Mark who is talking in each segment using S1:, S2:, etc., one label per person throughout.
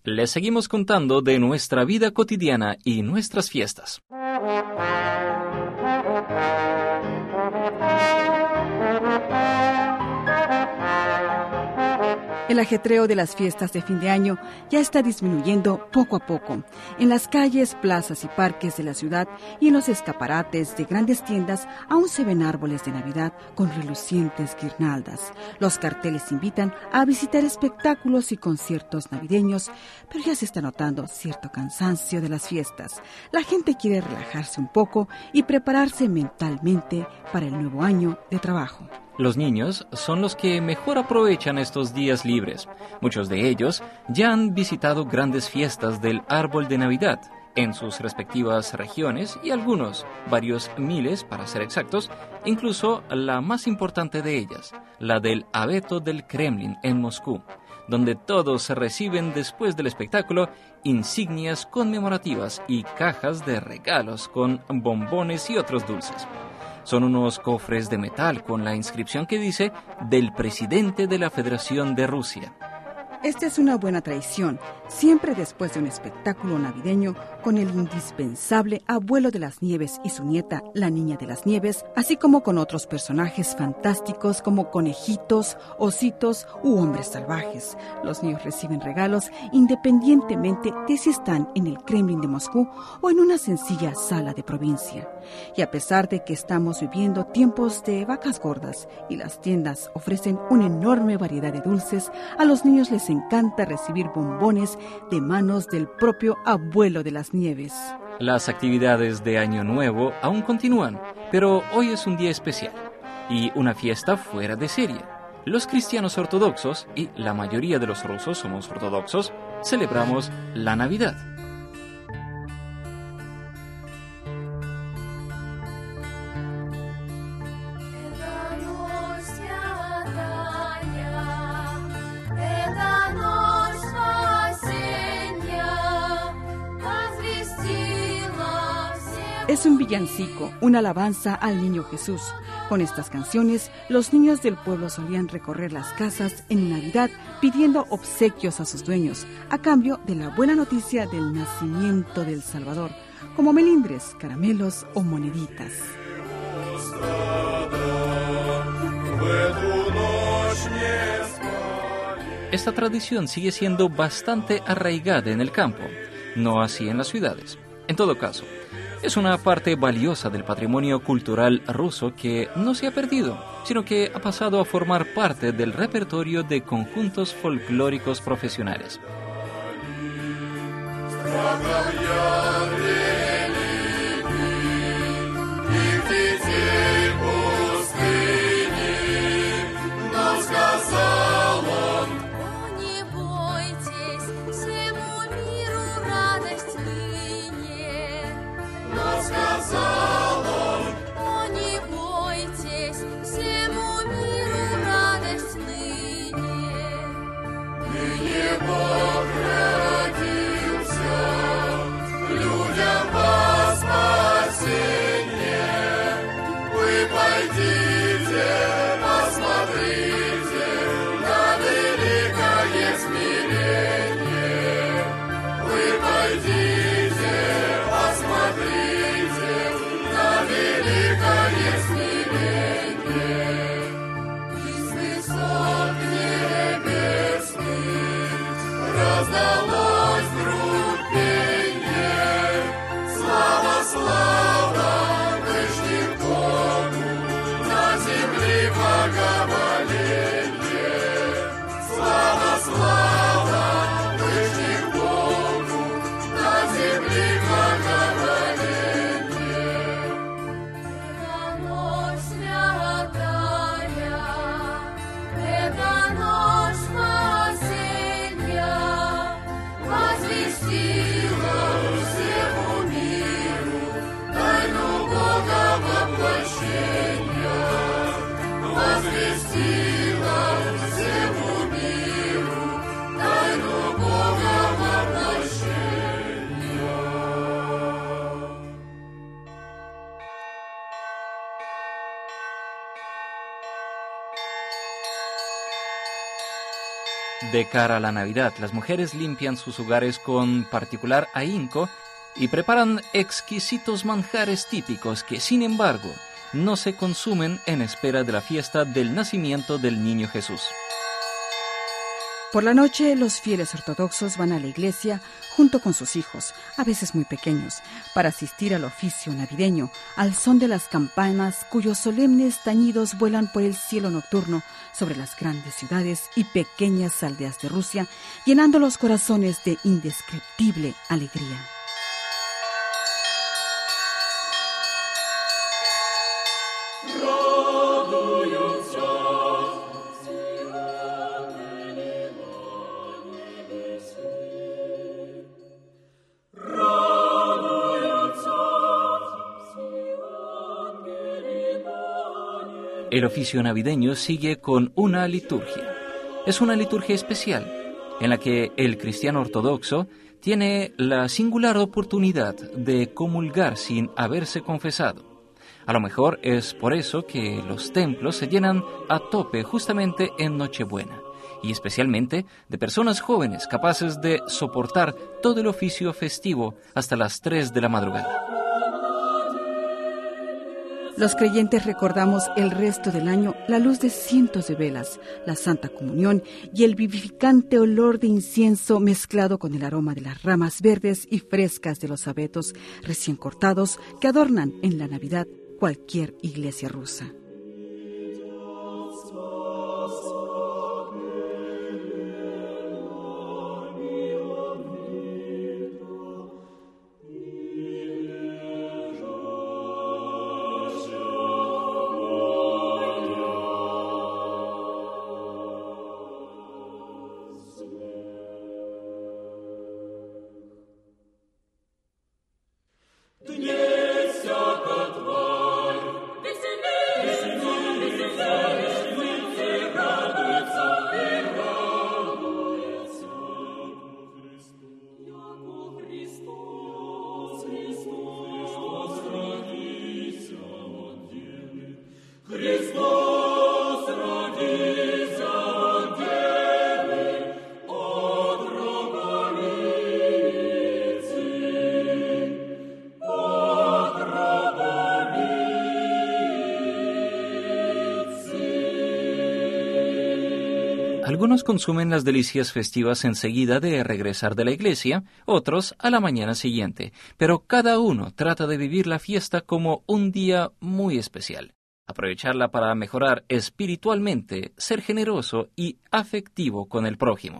S1: Les seguimos contando de nuestra vida cotidiana y nuestras fiestas.
S2: El ajetreo de las fiestas de fin de año ya está disminuyendo poco a poco. En las calles, plazas y parques de la ciudad y en los escaparates de grandes tiendas aún se ven árboles de Navidad con relucientes guirnaldas. Los carteles invitan a visitar espectáculos y conciertos navideños, pero ya se está notando cierto cansancio de las fiestas. La gente quiere relajarse un poco y prepararse mentalmente para el nuevo año de trabajo.
S1: Los niños son los que mejor aprovechan estos días libres. Muchos de ellos ya han visitado grandes fiestas del árbol de Navidad en sus respectivas regiones y algunos, varios miles para ser exactos, incluso la más importante de ellas, la del abeto del Kremlin en Moscú, donde todos reciben después del espectáculo insignias conmemorativas y cajas de regalos con bombones y otros dulces. Son unos cofres de metal con la inscripción que dice «Del presidente de la Federación de Rusia».
S2: Esta es una buena tradición, siempre después de un espectáculo navideño con el indispensable Abuelo de las Nieves y su nieta, la Niña de las Nieves, así como con otros personajes fantásticos como conejitos, ositos u hombres salvajes. Los niños reciben regalos independientemente de si están en el Kremlin de Moscú o en una sencilla sala de provincia. Y a pesar de que estamos viviendo tiempos de vacas gordas y las tiendas ofrecen una enorme variedad de dulces, a los niños les encanta recibir bombones de manos del propio Abuelo de las Nieves.
S1: Las actividades de Año Nuevo aún continúan, pero hoy es un día especial y una fiesta fuera de serie. Los cristianos ortodoxos, y la mayoría de los rusos somos ortodoxos, celebramos la Navidad.
S2: Es un villancico, una alabanza al niño Jesús. Con estas canciones, los niños del pueblo solían recorrer las casas en Navidad pidiendo obsequios a sus dueños, a cambio de la buena noticia del nacimiento del Salvador, como melindres, caramelos o moneditas.
S1: Esta tradición sigue siendo bastante arraigada en el campo, no así en las ciudades. En todo caso, es una parte valiosa del patrimonio cultural ruso que no se ha perdido, sino que ha pasado a formar parte del repertorio de conjuntos folclóricos profesionales.
S3: Бог
S1: De cara a la Navidad, las mujeres limpian sus hogares con particular ahínco y preparan exquisitos manjares típicos que, sin embargo, no se consumen en espera de la fiesta del nacimiento del niño Jesús.
S2: Por la noche, los fieles ortodoxos van a la iglesia junto con sus hijos, a veces muy pequeños, para asistir al oficio navideño, al son de las campanas cuyos solemnes tañidos vuelan por el cielo nocturno sobre las grandes ciudades y pequeñas aldeas de Rusia, llenando los corazones de indescriptible alegría.
S1: El oficio navideño sigue con una liturgia. Es una liturgia especial, en la que el cristiano ortodoxo tiene la singular oportunidad de comulgar sin haberse confesado. A lo mejor es por eso que los templos se llenan a tope justamente en Nochebuena, y especialmente de personas jóvenes capaces de soportar todo el oficio festivo hasta las 3 de la madrugada.
S2: Los creyentes recordamos el resto del año la luz de cientos de velas, la Santa Comunión y el vivificante olor de incienso mezclado con el aroma de las ramas verdes y frescas de los abetos recién cortados que adornan en la Navidad cualquier iglesia rusa.
S1: Algunos consumen las delicias festivas enseguida de regresar de la iglesia, otros a la mañana siguiente, pero cada uno trata de vivir la fiesta como un día muy especial, aprovecharla para mejorar espiritualmente, ser generoso y afectivo con el prójimo.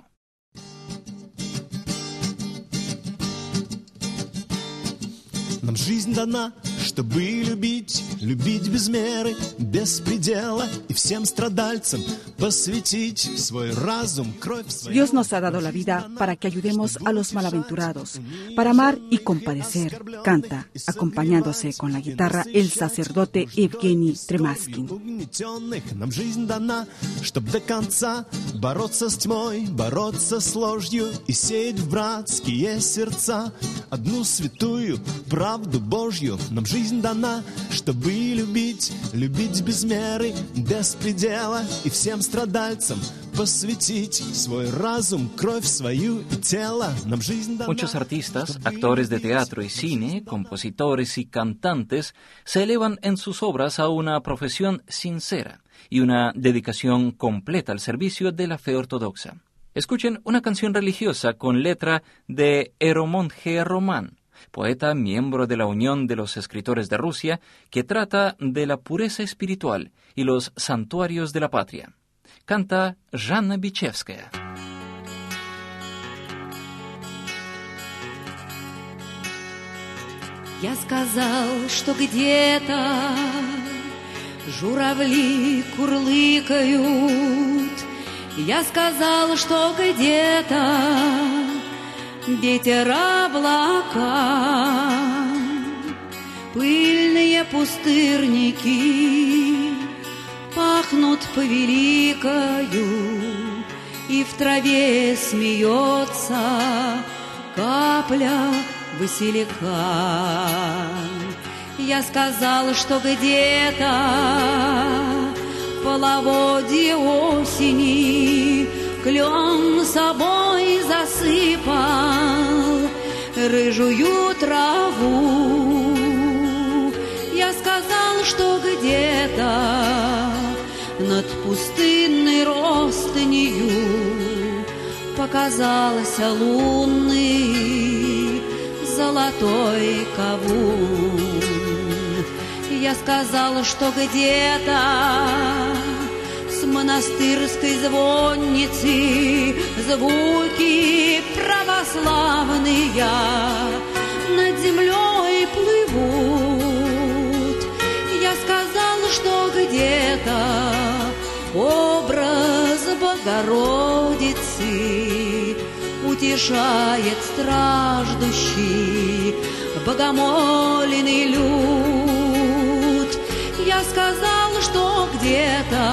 S3: Нам жизнь дана, чтобы любить, любить без меры, без предела, и всем страдальцам посвятить свой разум, кровь свою.
S2: Dios nos ha dado la vida para que ayudemos a los malaventurados, para amar y compadecer, canta, acompañándose con la guitarra, el sacerdote Evgeny Tremaskin.
S3: Нам жизнь дана, чтобы до конца бороться с тьмой, бороться с ложью и сеять в братские сердца одну святую правду Божью. Нам жизнь дана, чтобы любить, любить без меры, без предела, и всем страдальцам посвятить свой разум, кровь свою и тело. Нам жизнь дана.
S1: Muchos artistas, actores de teatro y cine, compositores y cantantes se elevan en sus obras a una profesión sincera y una dedicación completa al servicio de la fe ortodoxa. Escuchen una canción religiosa con letra de Eromon G. Roman, poeta miembro de la Unión de los Escritores de Rusia, que trata de la pureza espiritual y los santuarios de la patria. Canta Жанна Бичевская.
S4: Я сказал, что где-то журавли курлыкают. Я сказал, что где-то ветер облака, пыльные пустырники пахнут повеликою, и в траве смеется капля василика. Я сказал, что где-то в половодье осени клен собой засыпал рыжую траву. Я сказал, что где-то над пустынной ростынью показался лунный золотой кавун. Я сказал, что где-то с монастырской звонницы звуки православные над землей плывут. Я сказал, что где-то образ Богородицы утешает страждущий богомоленный люд. Я сказал, что где-то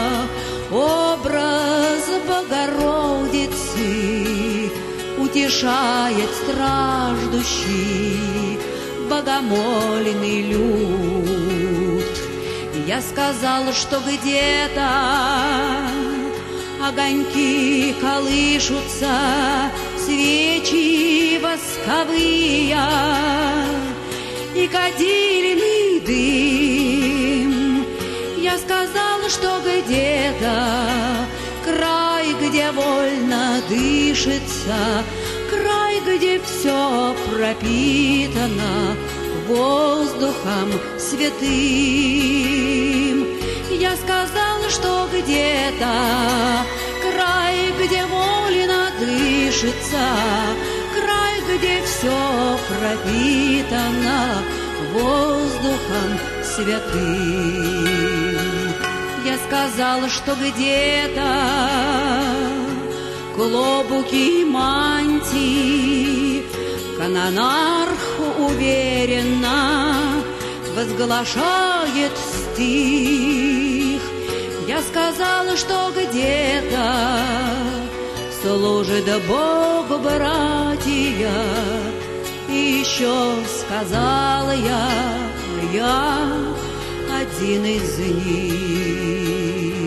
S4: образ Богородицы утешает страждущий богомоленный люд. Я сказал, что где-то огоньки колышутся, свечи восковые и кадильный дым. Я сказал, что где-то край, где вольно дышится, край, где все пропитано воздухом святым. Я сказал, что где-то край, где вольно дышится, край, где все пропитано воздухом святым. Я сказал, что где-то клобуки мантии канонарх уверенно возглашает стих. Я сказала, что где-то служит Бог братья, и еще сказала я один из них.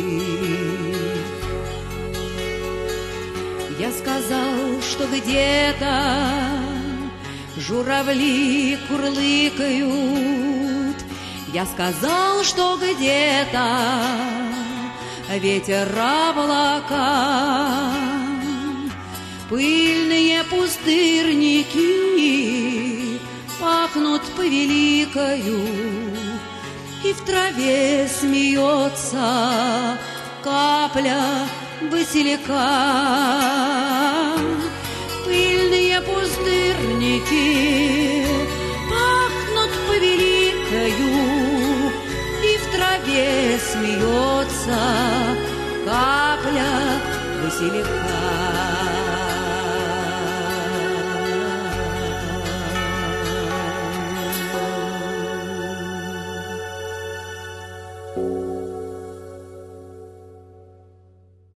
S4: Я сказал, что где-то журавли курлыкают. Я сказал, что где-то ветер облака, пыльные пустырники пахнут повеликою, и в траве смеется капля василька. Пыльные пустырники пахнут повеликою, и в траве смеется капля василька.